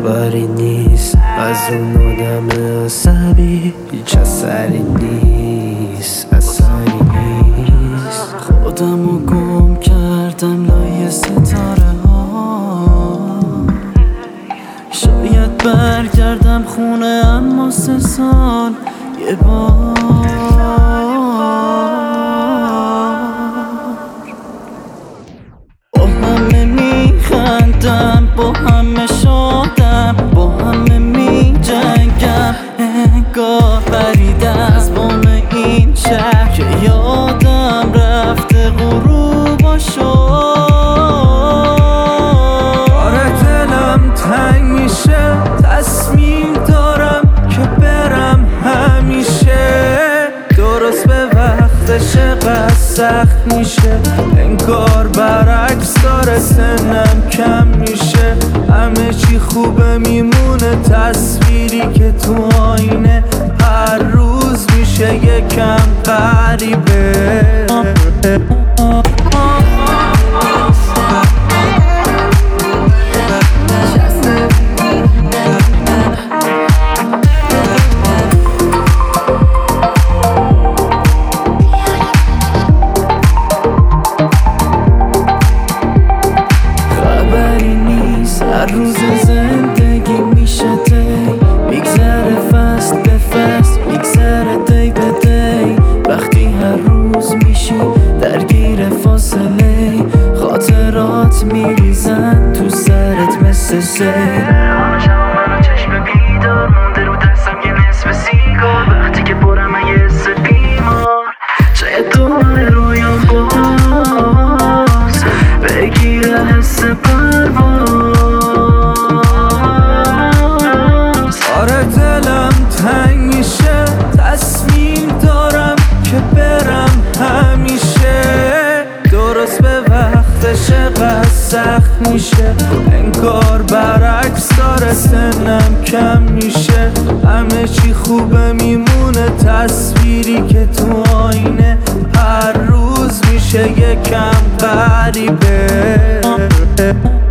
خبری نیست از اون آدم عصبی، هیچ اثری نیست، اثری نیست. خودمو گم کردم لای ستاره ها، شاید برگردم خونه اما 3 سال یه بار. با همه میخندم، با همه شادم، با همه میجنگم، انگار پرید از بام این شهر که یادم رفته غروباشو. آره دلم تنگ میشه، تصمیم دارم که برم همیشه. درست به وقتش قد سخت میشه، انگار برعکس داره سنم کم میشه. همه چی خوبه میمونه، تصویری که تو آینه هر روز میشه یکم غریبه. هر روز زندگی میشه دی، میگذره فصل به فصل، میگذره دی به دی. وقتی هر روز میشی درگیر فاصله، خاطرات میریزن تو سرت مثل سیل. همه شب منو چشم بیدار مونده رو دستم یه نصف سیگار. وقتی که برم یه حس بیمار، شاید دوباره رویام باز بگیره حس پرواز. آره دلم تنگ میشه، تصمیم دارم که برم همیشه. درست به وقتش قد سخت میشه، انگار برعکس داره سنم کم میشه. همه چی خوبه میمونه، تصویری که تو آینه هر روز میشه یکم غریبه.